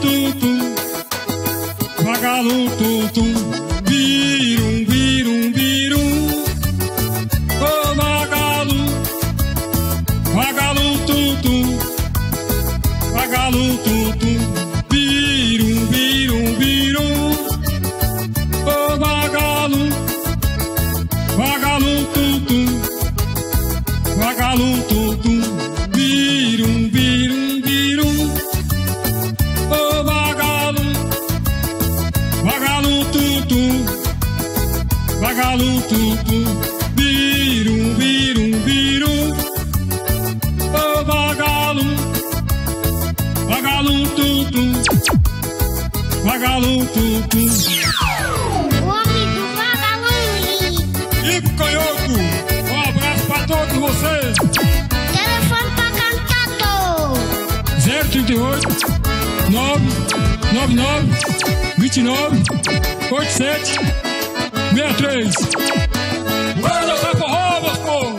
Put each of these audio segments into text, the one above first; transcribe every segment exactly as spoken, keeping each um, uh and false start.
tum, vagalu, tum, tum, birum, birum, birum. Oh, vagalu, vagalu, tum, tum, vagalu, tum, tum, birum, birum, birum. Oh, vagalu, vagalu, tum, tum, vagalu, tum, tum, birum, birum, birum. Oh, vagalu, vagalu, tum, tum, vagalu, tum, tum, birum, birum, birum. Oh, vagalu, vagalu, tum, tum, vagalu, tum, tum. O homem do vagalume. Ivo Canhoto, um abraço pra todos vocês. Telefone pra cantador. zero trinta e oito, nove nove nove, vinte e nove, oitenta e sete, sessenta e três. Bora dançar forró, meus povos!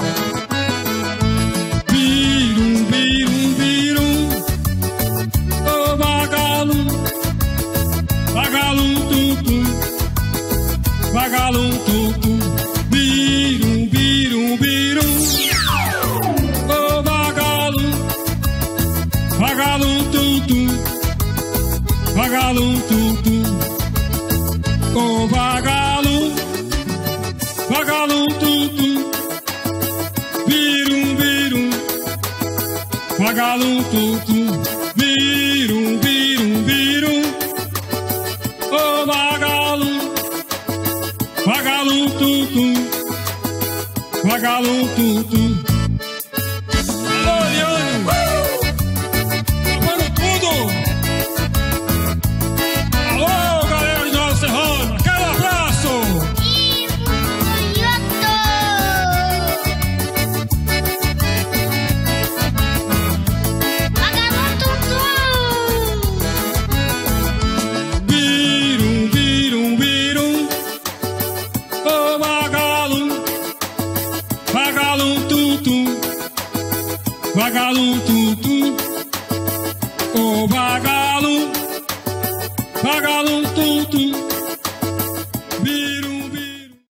Birum, birum, birum. Oh, vagalu, vagalu, tum, tum, vagalu, tum, tum, birum, birum, birum. Oh, vagalu, vagalu, tum, tum, vagalu, tum, tum. Oh, vagalu, vagalu, tum, tum, birum, birum, vagalu, tum, tum, birum, birum, birum. Oh, vagalu, vagalu, tum, tum, vagalu, tum, tum. Alô, Liane! Tocando tudo! Alô, galera de Nova Serrana! Aquele abraço! Ivo Canhoto. Vagalume tum-tum. Birum, birum, birum. Oh, vagalu, vagalu, tum, tum, vagalu, tum, tum. Oh, vagalu, vagalu, tum,